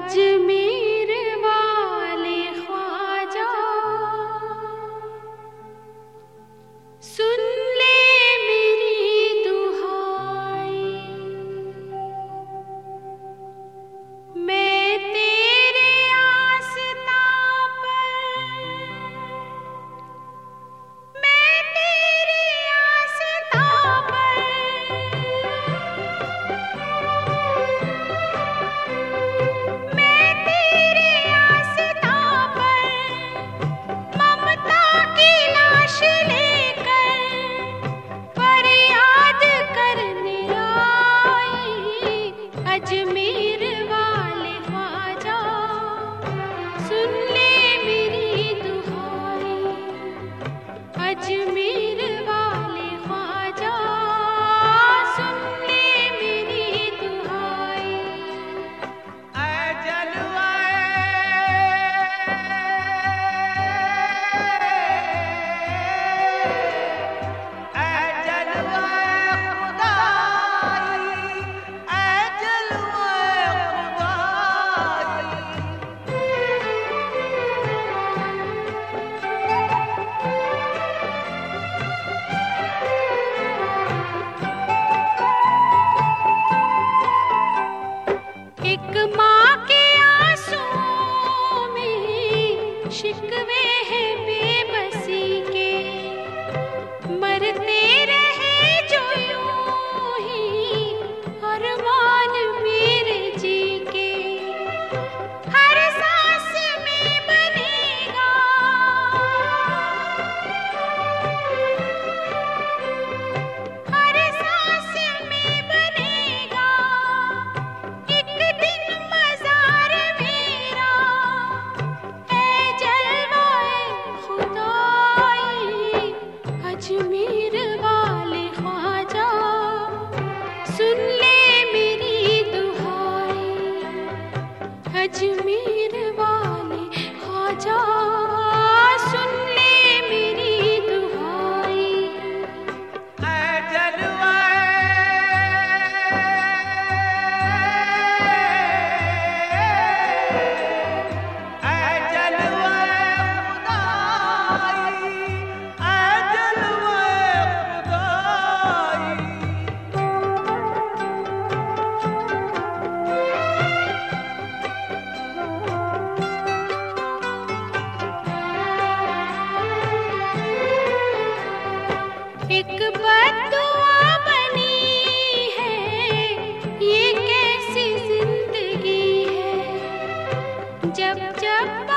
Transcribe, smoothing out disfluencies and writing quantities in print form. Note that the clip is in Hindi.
अजमेर वाले ख्वाजा सुन ले मेरी दुहाई, मैं तेरे आस्तां पर, मैं तेरे आस्तां पर अजमेर वाले ख्वाजा सुन ले मेरी दुहाई, अजमेर वाले ख्वाजा सुन ले मेरी दुहाई। ऐ जलवाए एक माँ के आंसुओं में शिकवे हैं बेबसी के, मरते रहे जो यूं ही अरमान मेरे जी के। हर सांस में बनेगा, हर सांस में बनेगा एक दिन मज़ार मेरा, ऐ जलवाए खुदाई। अजमेर वाले ख्वाजा सुन ले मेरी दुहाई, अजमेर वाले ख्वाजा सुन ले मेरी दुहाई। ऐ जलवाए एक बद्दुआ बनी है, ये कैसी जिंदगी है, जब जब